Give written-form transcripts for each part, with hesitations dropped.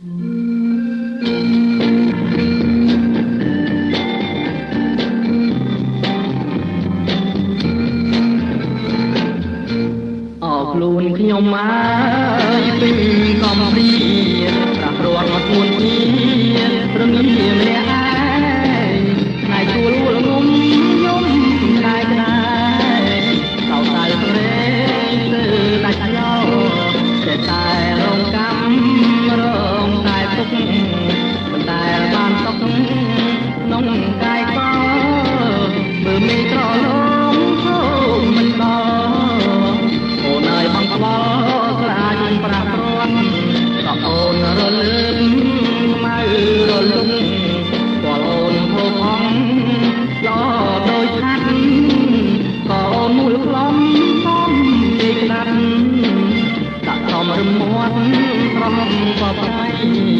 អោខ្លួនខ្ញុំអើយពេញកំព្រាប្រាក់រត់មកខ្លួនគ្នារងៀមម្នាក់ឯងណៃជួលលងំខ្ញុំក្តាយក្តាយកោតតែព្រេងទៅដាច់យោតែរងកម្មរងតែទុកមិនតែបានទុកក្នុងកាយកោបើមានត្រឡងធំមិនដល់អូនអើយបងក្បល់ខ្លាចប្រាក់រាន់ក៏អូនរលឹមខ្មៅរលឹមក៏អូនហូបផងឡដូចហាត់ក៏អូនមូលខ្លំសំពេកណាត់ដាក់ធំរមាត់ត្រង់ក៏ប្រៃ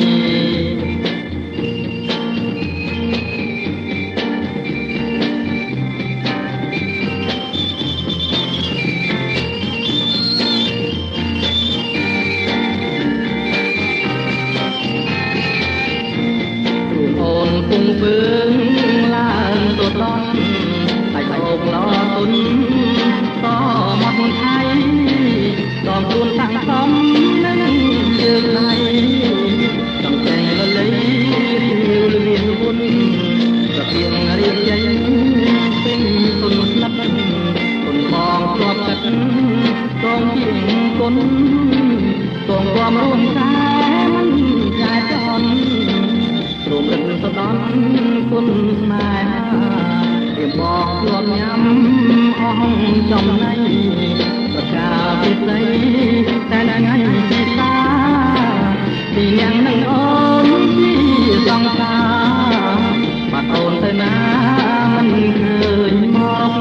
ពុំពើឡើងទៅដល់ហើយបោកឡទុនតមកថៃដល់ខ្លួនតាំងសំនឹងជើងណៃចំចែងលលីរៀវលៀនវុនប្រទៀងរៀបចេញពេញទុនស្លាប់គុនបងធ្លាប់កាត់កងជាងគុនកងความរួមតែមិនចាយតន់រំលឹកទៅដល់គុណស្នេហារៀបបងធ្លាប់ញ៉ាំអស់ចំណៃប្រកាពិសីតែថ្ងៃពិសាពីយ៉ាងនឹងអូនជាសង្សារបាត់អូនទៅណាមិនឃើញមក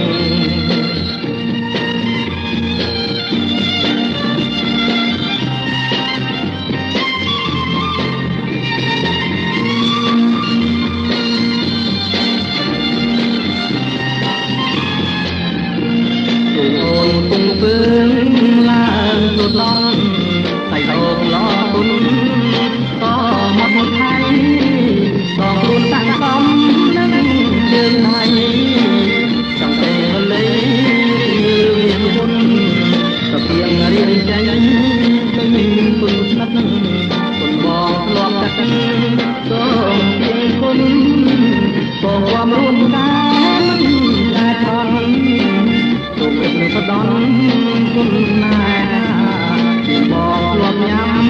ពុំពើឡើងទៅដល់ហើយរកឡទុនតមកថៃដល់ខ្លួនតាំងកំនឹងជើងណៃចំតែលីរៀងមុនក៏ពីងរៀងចេញទៅគុនស្នាប់នឹងគុនបងធ្លាប់កាត់ក៏ពីងគុនក៏ความរួមតែមិនតែថន់ទុំទៅដល់គុណណាពីបងធ្លាប់ញ៉ាំ